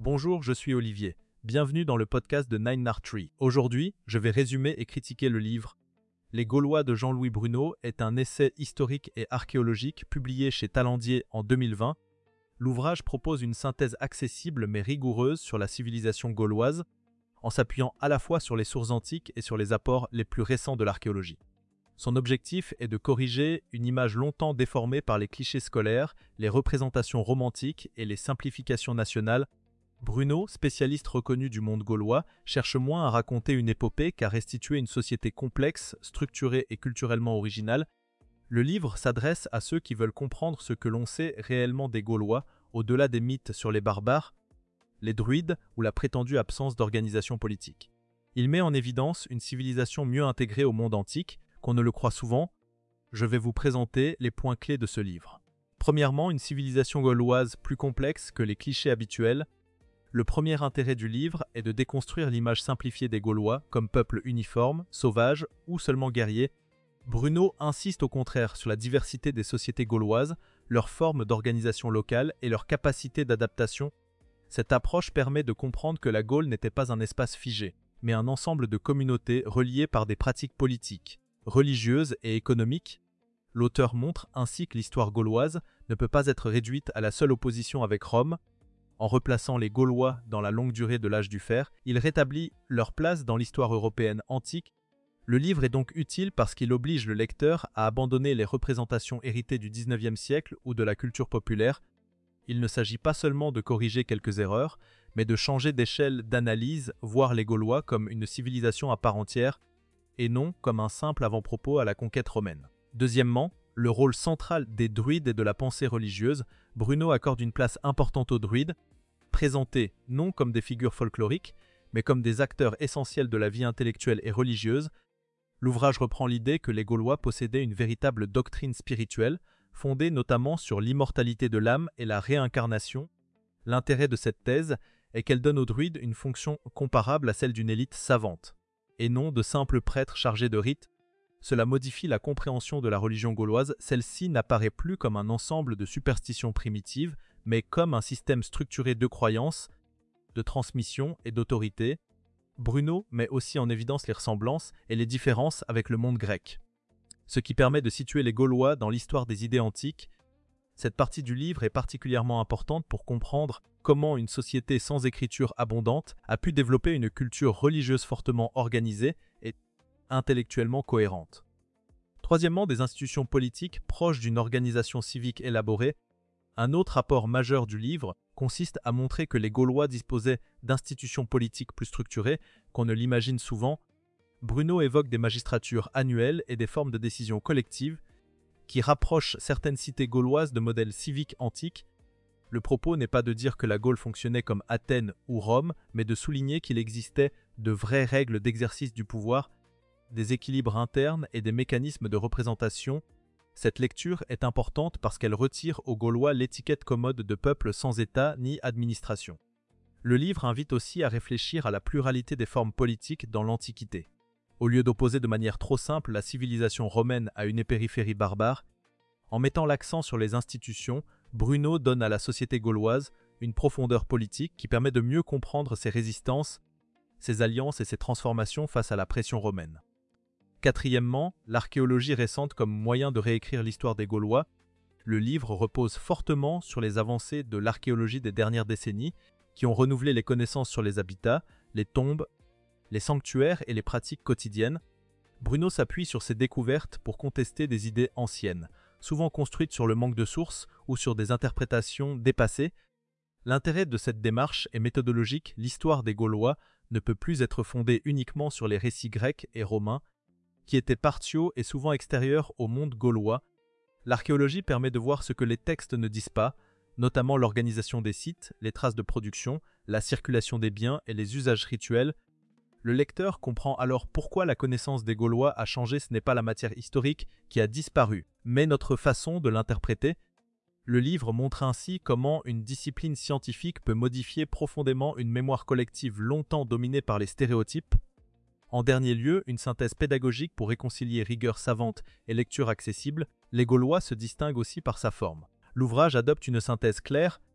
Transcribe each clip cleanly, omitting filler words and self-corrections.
Bonjour, je suis Olivier. Bienvenue dans le podcast de Nine Art Tree. Aujourd'hui, je vais résumer et critiquer le livre Les Gaulois de Jean-Louis Bruno est un essai historique et archéologique publié chez Talandier en 2020. L'ouvrage propose une synthèse accessible mais rigoureuse sur la civilisation gauloise, en s'appuyant à la fois sur les sources antiques et sur les apports les plus récents de l'archéologie. Son objectif est de corriger une image longtemps déformée par les clichés scolaires, les représentations romantiques et les simplifications nationales. Bruno, spécialiste reconnu du monde gaulois, cherche moins à raconter une épopée qu'à restituer une société complexe, structurée et culturellement originale. Le livre s'adresse à ceux qui veulent comprendre ce que l'on sait réellement des Gaulois, au-delà des mythes sur les barbares, les druides ou la prétendue absence d'organisation politique. Il met en évidence une civilisation mieux intégrée au monde antique, qu'on ne le croit souvent. Je vais vous présenter les points clés de ce livre. Premièrement, une civilisation gauloise plus complexe que les clichés habituels. Le premier intérêt du livre est de déconstruire l'image simplifiée des Gaulois comme peuple uniforme, sauvage ou seulement guerrier. Bruno insiste au contraire sur la diversité des sociétés gauloises, leur forme d'organisation locale et leur capacité d'adaptation. Cette approche permet de comprendre que la Gaule n'était pas un espace figé, mais un ensemble de communautés reliées par des pratiques politiques, religieuses et économiques. L'auteur montre ainsi que l'histoire gauloise ne peut pas être réduite à la seule opposition avec Rome. En replaçant les Gaulois dans la longue durée de l'âge du fer, il rétablit leur place dans l'histoire européenne antique. Le livre est donc utile parce qu'il oblige le lecteur à abandonner les représentations héritées du XIXe siècle ou de la culture populaire. Il ne s'agit pas seulement de corriger quelques erreurs, mais de changer d'échelle d'analyse, voir les Gaulois comme une civilisation à part entière, et non comme un simple avant-propos à la conquête romaine. Deuxièmement, le rôle central des druides et de la pensée religieuse. Bruno accorde une place importante aux druides, présentés non comme des figures folkloriques, mais comme des acteurs essentiels de la vie intellectuelle et religieuse. L'ouvrage reprend l'idée que les Gaulois possédaient une véritable doctrine spirituelle, fondée notamment sur l'immortalité de l'âme et la réincarnation. L'intérêt de cette thèse est qu'elle donne aux druides une fonction comparable à celle d'une élite savante, et non de simples prêtres chargés de rites. Cela modifie la compréhension de la religion gauloise. Celle-ci n'apparaît plus comme un ensemble de superstitions primitives, mais comme un système structuré de croyances, de transmission et d'autorité. Bruno met aussi en évidence les ressemblances et les différences avec le monde grec, ce qui permet de situer les Gaulois dans l'histoire des idées antiques. Cette partie du livre est particulièrement importante pour comprendre comment une société sans écriture abondante a pu développer une culture religieuse fortement organisée et intellectuellement cohérente. Troisièmement, des institutions politiques proches d'une organisation civique élaborée. Un autre apport majeur du livre consiste à montrer que les Gaulois disposaient d'institutions politiques plus structurées qu'on ne l'imagine souvent. Bruno évoque des magistratures annuelles et des formes de décision collectives qui rapprochent certaines cités gauloises de modèles civiques antiques. Le propos n'est pas de dire que la Gaule fonctionnait comme Athènes ou Rome, mais de souligner qu'il existait de vraies règles d'exercice du pouvoir, des équilibres internes et des mécanismes de représentation. Cette lecture est importante parce qu'elle retire aux Gaulois l'étiquette commode de peuple sans État ni administration. Le livre invite aussi à réfléchir à la pluralité des formes politiques dans l'Antiquité. Au lieu d'opposer de manière trop simple la civilisation romaine à une périphérie barbare, en mettant l'accent sur les institutions, Bruno donne à la société gauloise une profondeur politique qui permet de mieux comprendre ses résistances, ses alliances et ses transformations face à la pression romaine. Quatrièmement, l'archéologie récente comme moyen de réécrire l'histoire des Gaulois. Le livre repose fortement sur les avancées de l'archéologie des dernières décennies qui ont renouvelé les connaissances sur les habitats, les tombes, les sanctuaires et les pratiques quotidiennes. Bruno s'appuie sur ces découvertes pour contester des idées anciennes, souvent construites sur le manque de sources ou sur des interprétations dépassées. L'intérêt de cette démarche est méthodologique. L'histoire des Gaulois ne peut plus être fondée uniquement sur les récits grecs et romains, qui étaient partiaux et souvent extérieurs au monde gaulois. L'archéologie permet de voir ce que les textes ne disent pas, notamment l'organisation des sites, les traces de production, la circulation des biens et les usages rituels. Le lecteur comprend alors pourquoi la connaissance des Gaulois a changé. Ce n'est pas la matière historique qui a disparu, mais notre façon de l'interpréter. Le livre montre ainsi comment une discipline scientifique peut modifier profondément une mémoire collective longtemps dominée par les stéréotypes. En dernier lieu, une synthèse pédagogique pour réconcilier rigueur savante et lecture accessible. Les Gaulois se distinguent aussi par sa forme. L'ouvrage adopte une synthèse claire,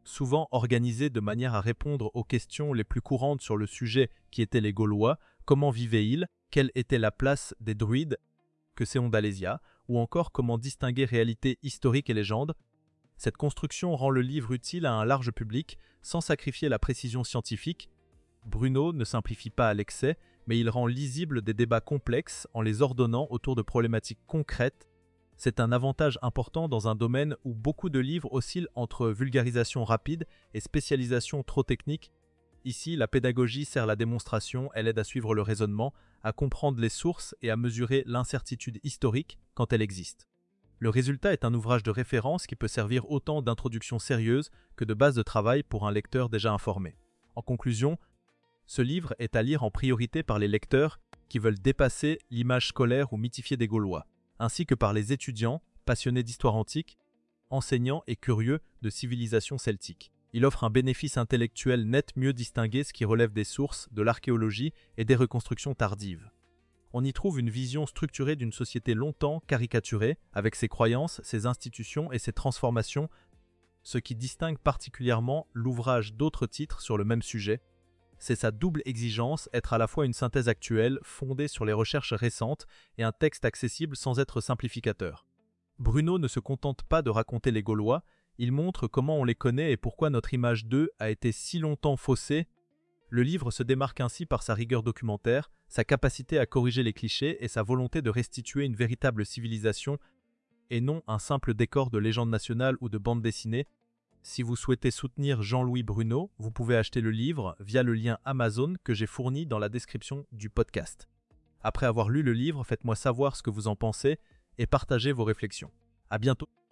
souvent organisés de manière à répondre aux questions les plus courantes sur le sujet qui étaient les Gaulois, comment vivaient-ils, quelle était la place des druides, que c'est Ondalésia, ou encore comment distinguer réalité historique et légende. Cette construction rend le livre utile à un large public sans sacrifier la précision scientifique. Bruno ne simplifie pas à l'excès, mais il rend lisibles des débats complexes en les ordonnant autour de problématiques concrètes. C'est un avantage important dans un domaine où beaucoup de livres oscillent entre vulgarisation rapide et spécialisation trop technique. Ici, la pédagogie sert la démonstration, elle aide à suivre le raisonnement, à comprendre les sources et à mesurer l'incertitude historique quand elle existe. Le résultat est un ouvrage de référence qui peut servir autant d'introduction sérieuse que de base de travail pour un lecteur déjà informé. En conclusion, ce livre est à lire en priorité par les lecteurs qui veulent dépasser l'image scolaire ou mythifiée des Gaulois, ainsi que par les étudiants passionnés d'histoire antique, enseignants et curieux de civilisation celtique. Il offre un bénéfice intellectuel net mieux distingué, ce qui relève des sources, de l'archéologie et des reconstructions tardives. On y trouve une vision structurée d'une société longtemps caricaturée, avec ses croyances, ses institutions et ses transformations, ce qui distingue particulièrement l'ouvrage d'autres titres sur le même sujet. C'est sa double exigence, être à la fois une synthèse actuelle, fondée sur les recherches récentes, et un texte accessible sans être simplificateur. Bruno ne se contente pas de raconter les Gaulois, il montre comment on les connaît et pourquoi notre image d'eux a été si longtemps faussée. Le livre se démarque ainsi par sa rigueur documentaire, sa capacité à corriger les clichés et sa volonté de restituer une véritable civilisation et non un simple décor de légende nationale ou de bande dessinée. Si vous souhaitez soutenir Jean-Louis Bruno, vous pouvez acheter le livre via le lien Amazon que j'ai fourni dans la description du podcast. Après avoir lu le livre, faites-moi savoir ce que vous en pensez et partagez vos réflexions. À bientôt.